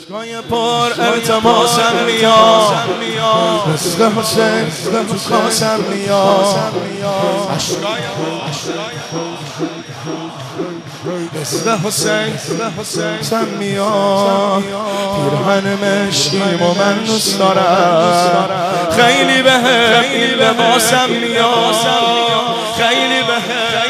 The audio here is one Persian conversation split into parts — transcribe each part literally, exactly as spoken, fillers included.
اشکای پر التماسم میاد، رزق حسین تو کاسم میاد، اشکای رزق حسین سم میاد، پیرهن مشکیم و من دوست دارم، خیلی به این لباسم میاد، خیلی به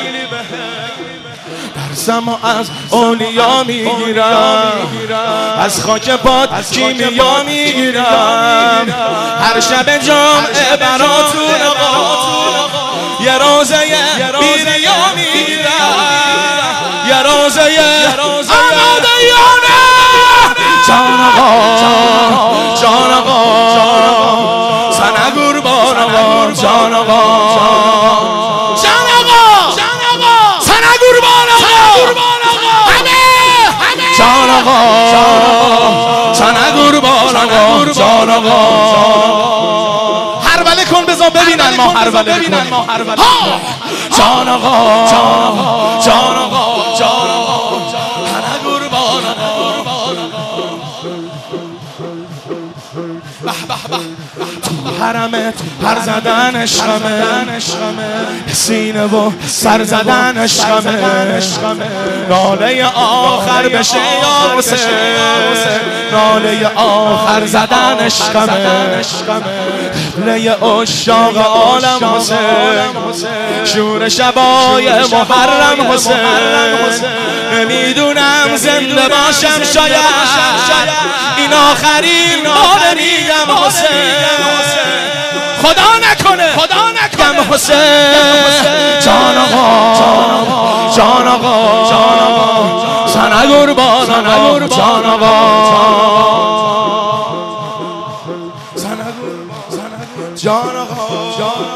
درسم از اولیا میگیرم، از خاک پات کیمیا میگیرم، هر شب جمعه براتون آقا یه روزه بیریا میگیرم، یه روزه آمادیانه جان آقا جان آقا سنه قربان آقا جان آقا جان آقا سنه قربان آقا جان آقا سنه قربان آقا جان آقا هربله کن بذار ببینن ما هربله ببینن ما هربله جان آقا جان آقا جان آقا سنه قربان آقا به به تو حرمت پر زدن عشقمه، سینه و سر زدن عشقمه، ناله آخر بشه یا حسین، ناله آخر زدن عشقمه، قبله عشاق عالم حسین، شور شبای محرم حسین، نمیدونم زنده باشم شاید این آخرین بار میگم حسین، خدا نکنه خدا نکنه حسین جان آقا جان آقا جان آقا سنه قربان آقا جان آقا سنه قربان جان آقا جان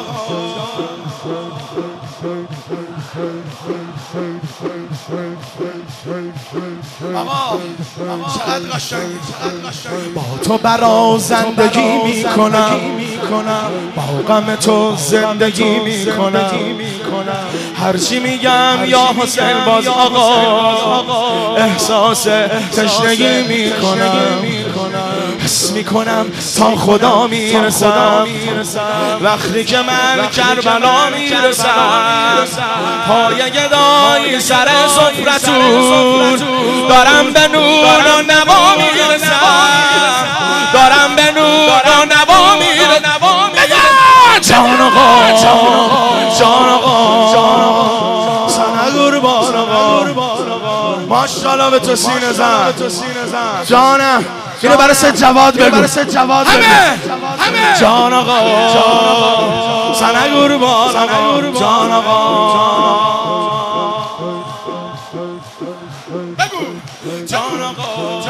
آقا چقدر قشنگی با تو برا زندگی میکنم، با غم تو زندگی میکنم، هرچی میگم یا حسین باز آقا احساس تشنگی میکنم، حس میکنم تا خدا میرسم، وقتی که من کربلا میرسم، پای گدایی سر سفرتون دارم به نور و نوا میرسم، دارم به نور و نوا میرسم، جان آقا جان آقا سنه قربان آقا ماشاءالله به تو سینه زن جانم، اینو برای سید جواد بگو، همه جان آقا سنه قربان آقا جان آقا بگو جان آقا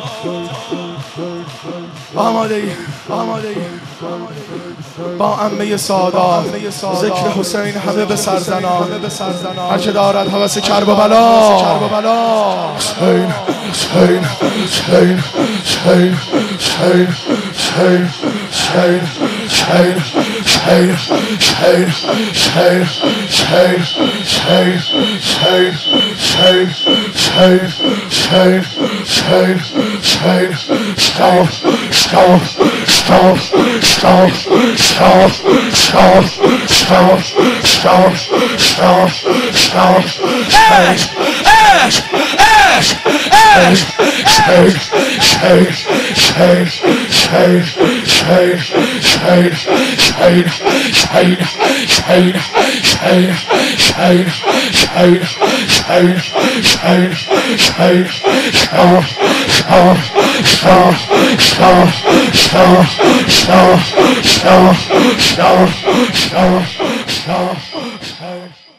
آماده ای آماده ای با عمه سادات ذکر حسین همه به سرزنان، هر که دارد هوس کرب و بلا، حسین حسین حسین حسین حسین حسین حسین حسین حسین حسین حسین حسین حسین حسین حسین حسین حسین حسین حسین stop stop stop stop stop stop stop stop stop stop ash ash ash ash shade shade shade shade shade shade shade shade shade shade shade shade shade shade shade stop stop stop stop stop stop stop stop stop stop stop